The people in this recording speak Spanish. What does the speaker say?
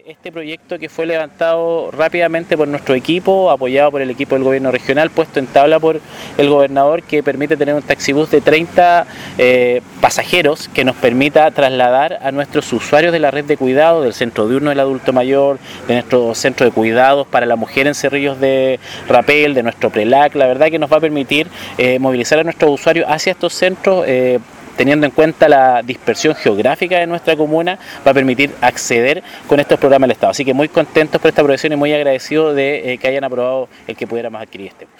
este proyecto que fue levantado rápidamente por nuestro equipo, apoyado por el equipo del gobierno regional, puesto en tabla por el gobernador, que permite tener un taxibús de 30 pasajeros que nos permita trasladar a nuestros usuarios de la red de cuidado, del centro diurno del adulto mayor, de nuestro centro de cuidados para la mujer en Cerrillos de Rapel, de nuestro PRELAC. La verdad que nos va a permitir movilizar a nuestros usuarios hacia estos centros, teniendo en cuenta la dispersión geográfica de nuestra comuna, va a permitir acceder con estos programas del Estado. Así que muy contentos por esta aprobación y muy agradecidos de que hayan aprobado el que pudiéramos adquirir este.